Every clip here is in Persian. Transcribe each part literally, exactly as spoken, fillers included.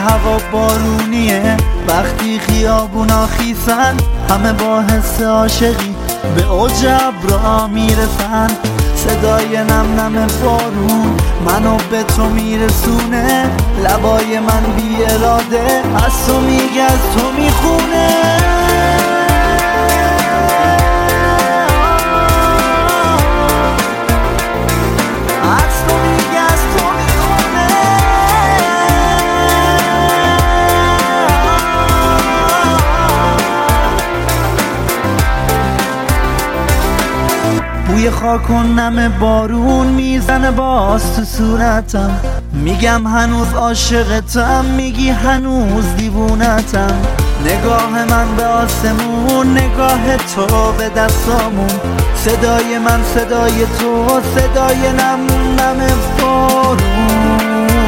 هوا بارونیه، وقتی خیابونا خیسن همه با حس عاشقی به اوج ابرا میرسن. صدای نم نم بارون منو به تو میرسونه، لبای من بی اراده از تو میگه از تو میخونه. بوی خاک و نم بارون میزنه باز تو صورتم، میگم هنوز عاشقتم، میگی هنوز دیوونتم. نگاه من به آسمون، نگاه تو به دستامون، صدای من صدای تو، صدای نم نم بارون،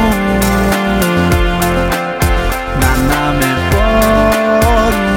نم نم بارون.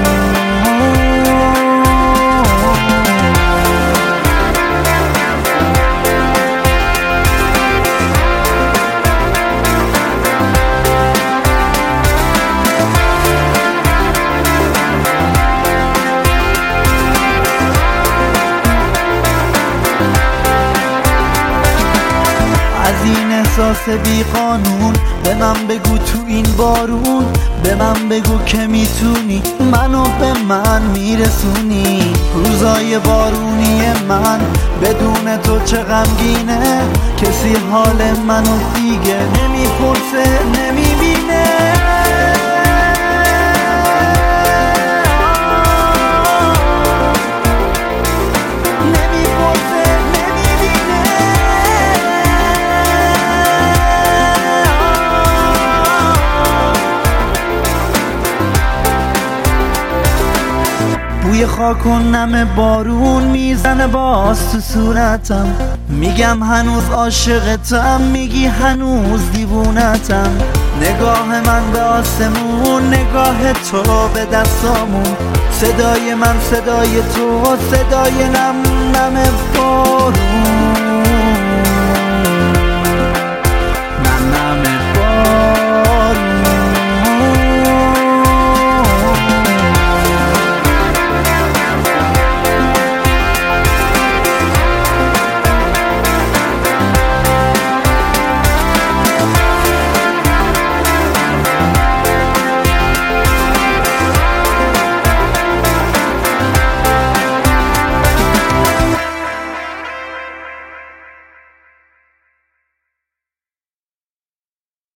از این احساس بی قانون به من بگو تو این بارون، به من بگو که میتونی منو به من میرسونی. روزای بارونی من بدون تو چه غمگینه، کسی حال منو دیگه نمیپرسه نمیبینه. بوی خاک و نم بارون میزنه باز تو صورتم، میگم هنوز عاشقتم، میگی هنوز دیوونتم. نگاه من به آسمون، نگاه تو به دستامون، صدای من صدای تو، صدای نم نم بارون.